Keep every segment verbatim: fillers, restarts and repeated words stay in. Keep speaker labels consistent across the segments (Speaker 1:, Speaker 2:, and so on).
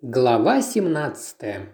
Speaker 1: Глава семнадцатая.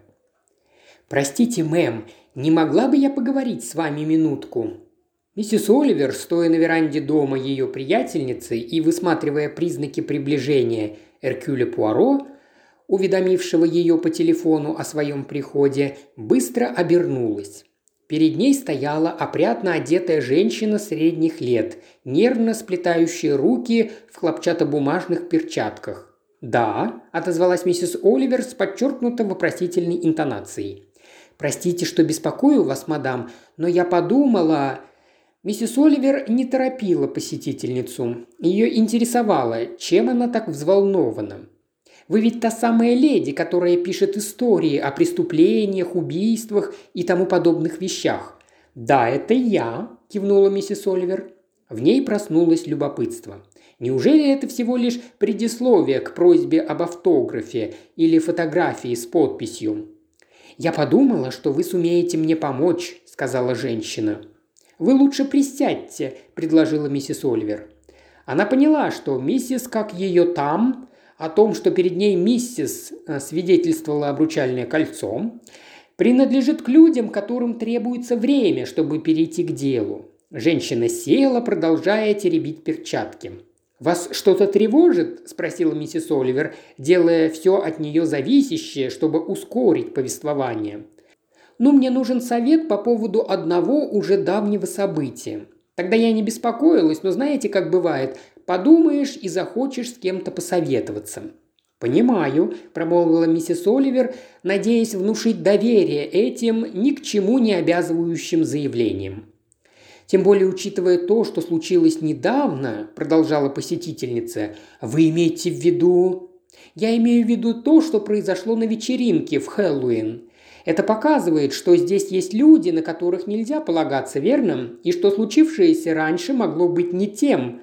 Speaker 1: «Простите, мэм, не могла бы я поговорить с вами минутку?» Миссис Оливер, стоя на веранде дома ее приятельницы и высматривая признаки приближения Эркюля Пуаро, уведомившего ее по телефону о своем приходе, быстро обернулась. Перед ней стояла опрятно одетая женщина средних лет, нервно сплетающая руки в хлопчатобумажных перчатках. «Да», – отозвалась миссис Оливер с подчеркнуто вопросительной интонацией. «Простите, что беспокою вас, мадам, но я подумала...» Миссис Оливер не торопила посетительницу. Ее интересовало, чем она так взволнована. «Вы ведь та самая леди, которая пишет истории о преступлениях, убийствах и тому подобных вещах». «Да, это я», – кивнула миссис Оливер. В ней проснулось любопытство. Неужели это всего лишь предисловие к просьбе об автографе или фотографии с подписью? «Я подумала, что вы сумеете мне помочь», – сказала женщина. «Вы лучше присядьте», – предложила миссис Оливер. Она поняла, что миссис, как ее там, о том, что перед ней миссис свидетельствовала обручальное кольцо, принадлежит к людям, которым требуется время, чтобы перейти к делу. Женщина села, продолжая теребить перчатки. «Вас что-то тревожит?» – спросила миссис Оливер, делая все от нее зависящее, чтобы ускорить повествование. «Ну, мне нужен совет по поводу одного уже давнего события. Тогда я не беспокоилась, но знаете, как бывает, подумаешь и захочешь с кем-то посоветоваться». «Понимаю», – промолвила миссис Оливер, надеясь внушить доверие этим ни к чему не обязывающим заявлениям. «Тем более, учитывая то, что случилось недавно», – продолжала посетительница, – «вы имеете в виду...» «Я имею в виду то, что произошло на вечеринке в Хэллоуин. Это показывает, что здесь есть люди, на которых нельзя полагаться, верно? И что случившееся раньше могло быть не тем,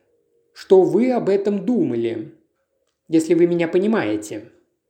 Speaker 1: что вы об этом думали. Если вы меня понимаете».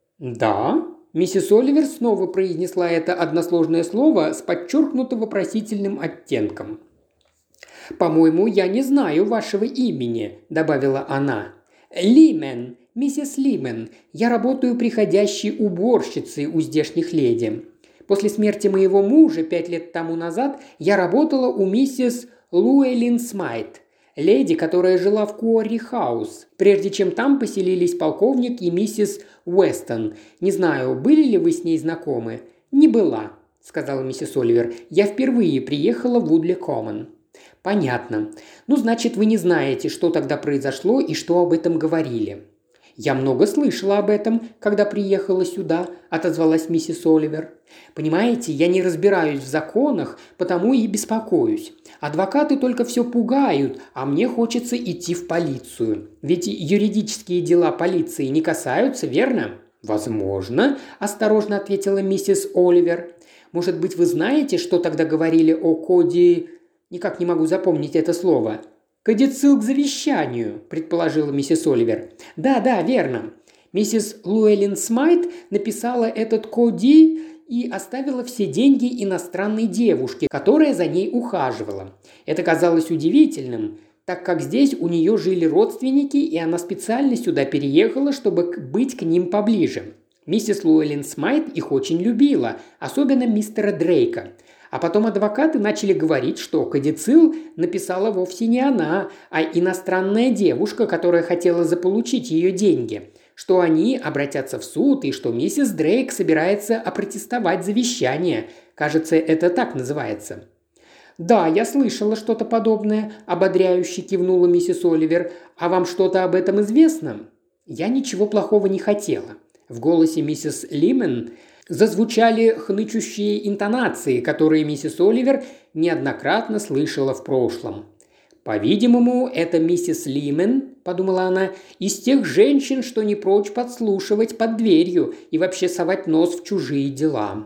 Speaker 1: «Да?» Миссис Оливер снова произнесла это односложное слово с подчеркнуто вопросительным оттенком. «По-моему, я не знаю вашего имени», – добавила она. «Лимен, миссис Лимен. Я работаю приходящей уборщицей у здешних леди. После смерти моего мужа пять лет тому назад я работала у миссис Луэлин Смайт, леди, которая жила в Куорри-хаус, прежде чем там поселились полковник и миссис Уэстон. Не знаю, были ли вы с ней знакомы?» «Не была», – сказала миссис Оливер. «Я впервые приехала в Вудли-Коммон». «Понятно. Ну, значит, вы не знаете, что тогда произошло и что об этом говорили». «Я много слышала об этом, когда приехала сюда», – отозвалась миссис Оливер. «Понимаете, я не разбираюсь в законах, потому и беспокоюсь. Адвокаты только все пугают, а мне хочется идти в полицию. Ведь юридические дела полиции не касаются, верно?» «Возможно», – осторожно ответила миссис Оливер. «Может быть, вы знаете, что тогда говорили о коде...» «Никак не могу запомнить это слово». «Кодицил к завещанию», – предположила миссис Оливер. «Да, да, верно. Миссис Луэлин Смайт написала этот коди и оставила все деньги иностранной девушке, которая за ней ухаживала. Это казалось удивительным, так как здесь у нее жили родственники, и она специально сюда переехала, чтобы быть к ним поближе. Миссис Луэлин Смайт их очень любила, особенно мистера Дрейка. А потом адвокаты начали говорить, что кодицил написала вовсе не она, а иностранная девушка, которая хотела заполучить ее деньги, что они обратятся в суд и что миссис Дрейк собирается опротестовать завещание. Кажется, это так называется». «Да, я слышала что-то подобное», – ободряюще кивнула миссис Оливер. «А вам что-то об этом известно?» «Я ничего плохого не хотела». В голосе миссис Лимен зазвучали хнычущие интонации, которые миссис Оливер неоднократно слышала в прошлом. «По-видимому, это миссис Лимен, – подумала она, – из тех женщин, что не прочь подслушивать под дверью и вообще совать нос в чужие дела».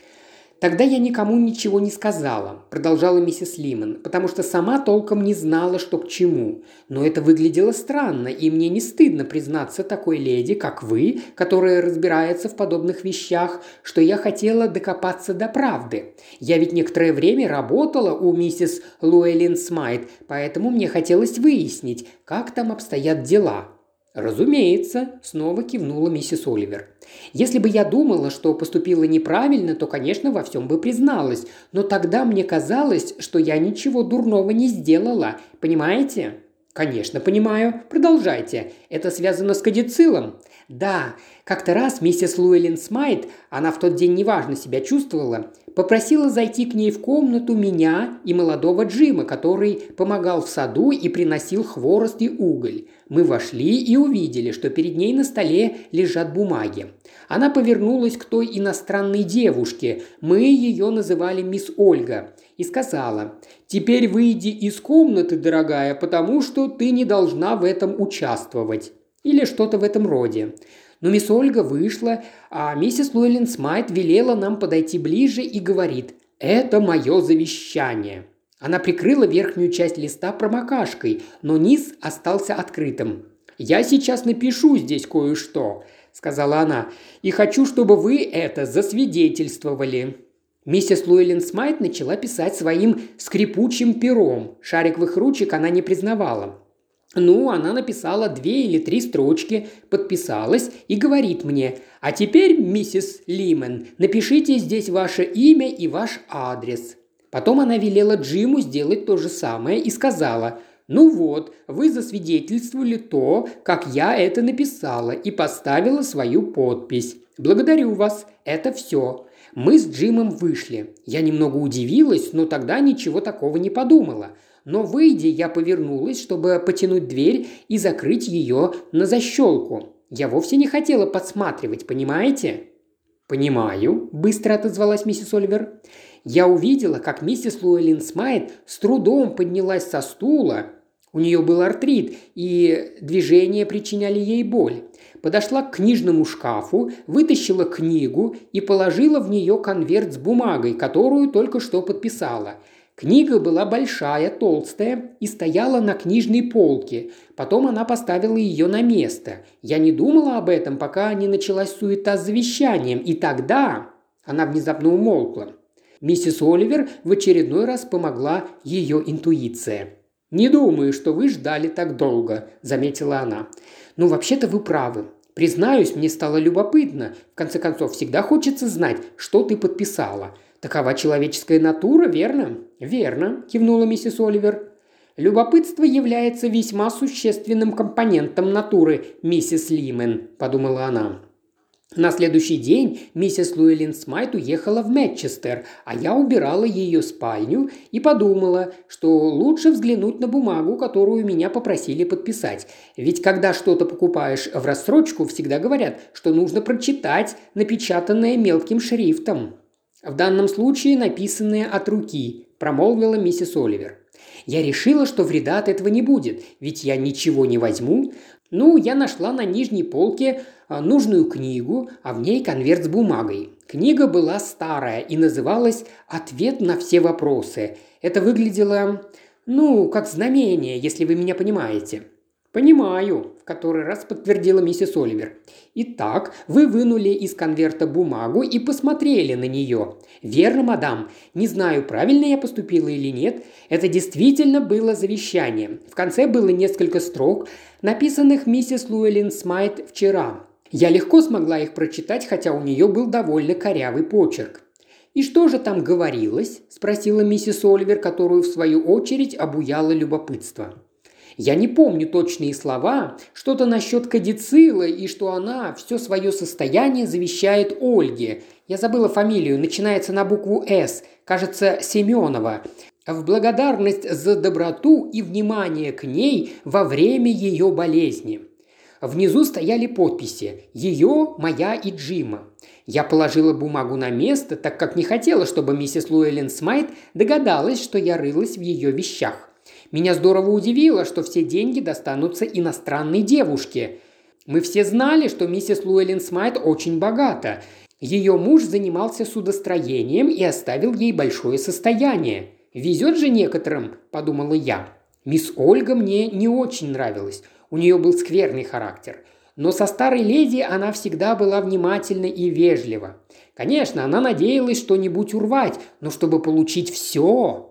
Speaker 1: «Тогда я никому ничего не сказала», – продолжала миссис Лимон, «потому что сама толком не знала, что к чему. Но это выглядело странно, и мне не стыдно признаться такой леди, как вы, которая разбирается в подобных вещах, что я хотела докопаться до правды. Я ведь некоторое время работала у миссис Луэлин Смайт, поэтому мне хотелось выяснить, как там обстоят дела». «Разумеется», – снова кивнула миссис Оливер. «Если бы я думала, что поступила неправильно, то, конечно, во всем бы призналась. Но тогда мне казалось, что я ничего дурного не сделала. Понимаете?» «Конечно, понимаю. Продолжайте. Это связано с кадицилом?» «Да. Как-то раз миссис Луэлин Смайт, она в тот день неважно себя чувствовала, попросила зайти к ней в комнату меня и молодого Джима, который помогал в саду и приносил хворост и уголь. Мы вошли и увидели, что перед ней на столе лежат бумаги. Она повернулась к той иностранной девушке, мы ее называли мисс Ольга, и сказала: «Теперь выйди из комнаты, дорогая, потому что ты не должна в этом участвовать». Или что-то в этом роде. Но мисс Ольга вышла, а миссис Луэлин Смайт велела нам подойти ближе и говорит: «Это мое завещание». Она прикрыла верхнюю часть листа промокашкой, но низ остался открытым. «Я сейчас напишу здесь кое-что», – сказала она, – «и хочу, чтобы вы это засвидетельствовали». Миссис Луэлин Смайт начала писать своим скрипучим пером. Шариковых ручек она не признавала. Ну, она написала две или три строчки, подписалась и говорит мне: «А теперь, миссис Лимен, напишите здесь ваше имя и ваш адрес». Потом она велела Джиму сделать то же самое и сказала: «Ну вот, вы засвидетельствовали то, как я это написала, и поставила свою подпись. Благодарю вас, это все». Мы с Джимом вышли. Я немного удивилась, но тогда ничего такого не подумала. Но, выйдя, я повернулась, чтобы потянуть дверь и закрыть ее на защелку. Я вовсе не хотела подсматривать, понимаете? «Понимаю», – быстро отозвалась миссис Оливер. Я увидела, как миссис Луэлин Смайт с трудом поднялась со стула. У нее был артрит, и движения причиняли ей боль. Подошла к книжному шкафу, вытащила книгу и положила в нее конверт с бумагой, которую только что подписала. Книга была большая, толстая и стояла на книжной полке. Потом она поставила ее на место. Я не думала об этом, пока не началась суета с завещанием. И тогда она внезапно умолкла. Миссис Оливер в очередной раз помогла ее интуиция. «Не думаю, что вы ждали так долго», – заметила она. «Ну, вообще-то вы правы. Признаюсь, мне стало любопытно. В конце концов, всегда хочется знать, что ты подписала. Такова человеческая натура, верно?» «Верно», – кивнула миссис Оливер. «Любопытство является весьма существенным компонентом натуры, миссис Лимен», – подумала она. На следующий день миссис Луэлин Смайт уехала в Мэтчестер, а я убирала ее спальню и подумала, что лучше взглянуть на бумагу, которую меня попросили подписать. Ведь когда что-то покупаешь в рассрочку, всегда говорят, что нужно прочитать напечатанное мелким шрифтом. «В данном случае написанное от руки», – промолвила миссис Оливер. Я решила, что вреда от этого не будет, ведь я ничего не возьму. Ну, я нашла на нижней полке нужную книгу, а в ней конверт с бумагой. Книга была старая и называлась «Ответ на все вопросы». Это выглядело, ну, как знамение, если вы меня понимаете. «Понимаю», – в который раз подтвердила миссис Оливер. «Итак, вы вынули из конверта бумагу и посмотрели на нее. Верно, мадам. Не знаю, правильно я поступила или нет. Это действительно было завещание. В конце было несколько строк, написанных миссис Луэлин Смайт вчера. Я легко смогла их прочитать, хотя у нее был довольно корявый почерк». «И что же там говорилось?» – спросила миссис Оливер, которую, в свою очередь, обуяло любопытство. «Я не помню точные слова, что-то насчет кадицила и что она все свое состояние завещает Ольге. Я забыла фамилию, начинается на букву «С», кажется, Семенова. В благодарность за доброту и внимание к ней во время ее болезни». Внизу стояли подписи «Ее, моя и Джима». Я положила бумагу на место, так как не хотела, чтобы миссис Луэлин Смайт догадалась, что я рылась в ее вещах. Меня здорово удивило, что все деньги достанутся иностранной девушке. Мы все знали, что миссис Луэлин Смайт очень богата. Ее муж занимался судостроением и оставил ей большое состояние. «Везет же некоторым», – подумала я. Мисс Ольга мне не очень нравилась. У нее был скверный характер. Но со старой леди она всегда была внимательна и вежлива. Конечно, она надеялась что-нибудь урвать, но чтобы получить все...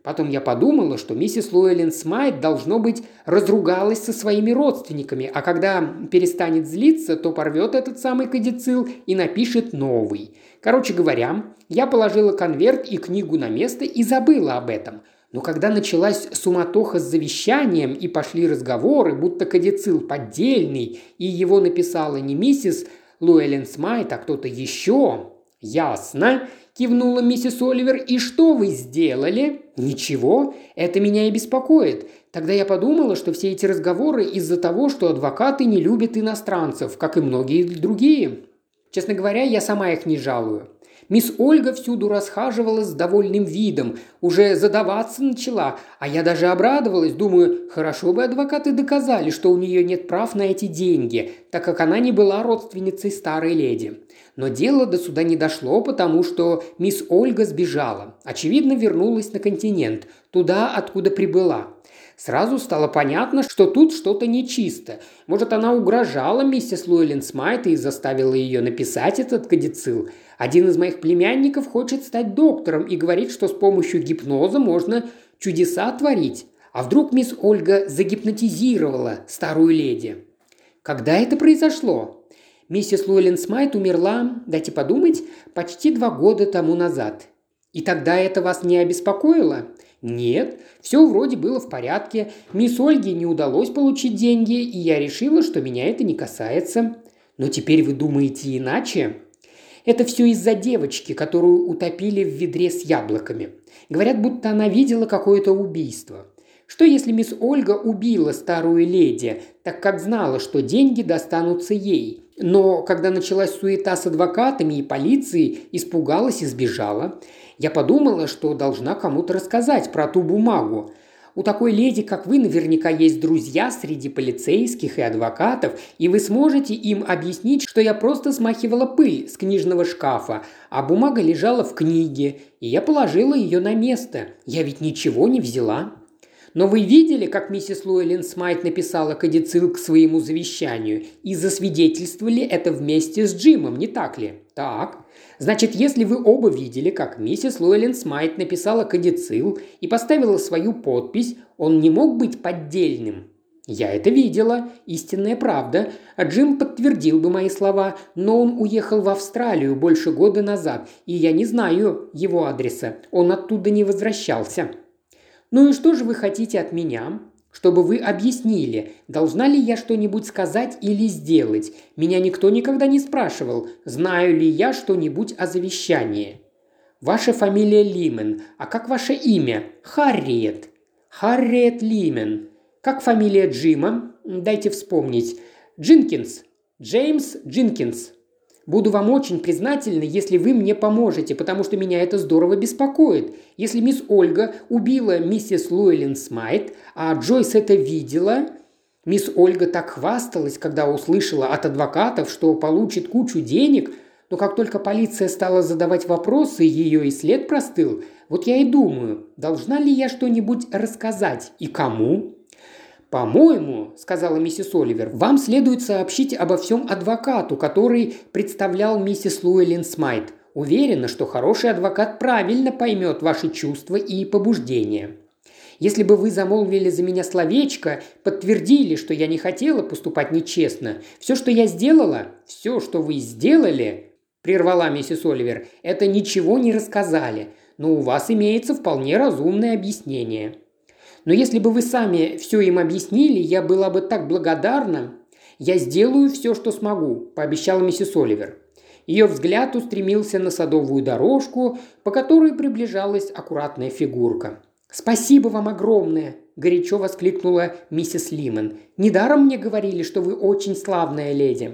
Speaker 1: Потом я подумала, что миссис Луэллен Смайт, должно быть, разругалась со своими родственниками, а когда перестанет злиться, то порвет этот самый кодицилл и напишет новый. Короче говоря, я положила конверт и книгу на место и забыла об этом. Но когда началась суматоха с завещанием и пошли разговоры, будто кодицилл поддельный, и его написала не миссис Луэллен Смайт, а кто-то еще... «Ясно», – кивнула миссис Оливер. «И что вы сделали?» «Ничего. Это меня и беспокоит. Тогда я подумала, что все эти разговоры из-за того, что адвокаты не любят иностранцев, как и многие другие. Честно говоря, я сама их не жалую. Мисс Ольга всюду расхаживала с довольным видом, уже задаваться начала, а я даже обрадовалась, думаю, хорошо бы адвокаты доказали, что у нее нет прав на эти деньги, так как она не была родственницей старой леди. Но дело до суда не дошло, потому что мисс Ольга сбежала. Очевидно, вернулась на континент, туда, откуда прибыла. Сразу стало понятно, что тут что-то нечисто. Может, она угрожала миссис Луэллен Смайт и заставила ее написать этот кодицилл. Один из моих племянников хочет стать доктором и говорит, что с помощью гипноза можно чудеса творить. А вдруг мисс Ольга загипнотизировала старую леди? Когда это произошло? Миссис Луэллен Смайт умерла, дайте подумать, почти два года тому назад. И тогда это вас не обеспокоило? Нет, все вроде было в порядке. Мисс Ольге не удалось получить деньги, и я решила, что меня это не касается. Но теперь вы думаете иначе? Это все из-за девочки, которую утопили в ведре с яблоками. Говорят, будто она видела какое-то убийство. Что если мисс Ольга убила старую леди, так как знала, что деньги достанутся ей? Но когда началась суета с адвокатами и полицией, испугалась и сбежала. Я подумала, что должна кому-то рассказать про ту бумагу. У такой леди, как вы, наверняка есть друзья среди полицейских и адвокатов, и вы сможете им объяснить, что я просто смахивала пыль с книжного шкафа, а бумага лежала в книге, и я положила ее на место. Я ведь ничего не взяла. Но вы видели, как миссис Луэллен Смайт написала кодицилл к своему завещанию и засвидетельствовали это вместе с Джимом, не так ли? Так. Значит, если вы оба видели, как миссис Луэллен Смайт написала кодицилл и поставила свою подпись, он не мог быть поддельным. Я это видела, истинная правда, а Джим подтвердил бы мои слова, но он уехал в Австралию больше года назад, и я не знаю его адреса, он оттуда не возвращался. Ну и что же вы хотите от меня? Чтобы вы объяснили, должна ли я что-нибудь сказать или сделать. Меня никто никогда не спрашивал, знаю ли я что-нибудь о завещании. Ваша фамилия Лимен, а как ваше имя? Харриет. Харриет Лимен. Как фамилия Джима? Дайте вспомнить. Джинкинс. Джеймс Джинкинс. Буду вам очень признательна, если вы мне поможете, потому что меня это здорово беспокоит. Если мисс Ольга убила миссис Луэллен Смайт, а Джойс это видела... Мисс Ольга так хвасталась, когда услышала от адвокатов, что получит кучу денег, но как только полиция стала задавать вопросы, ее и след простыл. Вот я и думаю, должна ли я что-нибудь рассказать и кому? «По-моему, – сказала миссис Оливер, – вам следует сообщить обо всем адвокату, который представлял миссис Луэллен Смайт. Уверена, что хороший адвокат правильно поймет ваши чувства и побуждения. Если бы вы замолвили за меня словечко, подтвердили, что я не хотела поступать нечестно, все, что я сделала, все, что вы сделали, – прервала миссис Оливер, – это ничего не рассказали, но у вас имеется вполне разумное объяснение». Но если бы вы сами все им объяснили, я была бы так благодарна. Я сделаю все, что смогу», – пообещала миссис Оливер. Ее взгляд устремился на садовую дорожку, по которой приближалась аккуратная фигурка. «Спасибо вам огромное!» – горячо воскликнула миссис Лимон. «Недаром мне говорили, что вы очень славная леди».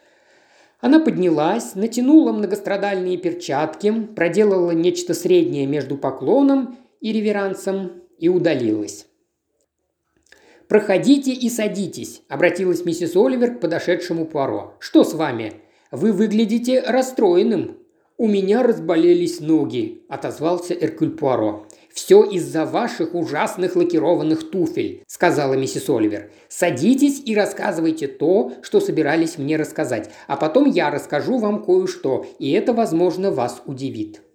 Speaker 1: Она поднялась, натянула многострадальные перчатки, проделала нечто среднее между поклоном и реверансом и удалилась. «Проходите и садитесь», – обратилась миссис Оливер к подошедшему Пуаро. «Что с вами? Вы выглядите расстроенным». «У меня разболелись ноги», – отозвался Эркюль Пуаро. «Все из-за ваших ужасных лакированных туфель», – сказала миссис Оливер. «Садитесь и рассказывайте то, что собирались мне рассказать, а потом я расскажу вам кое-что, и это, возможно, вас удивит».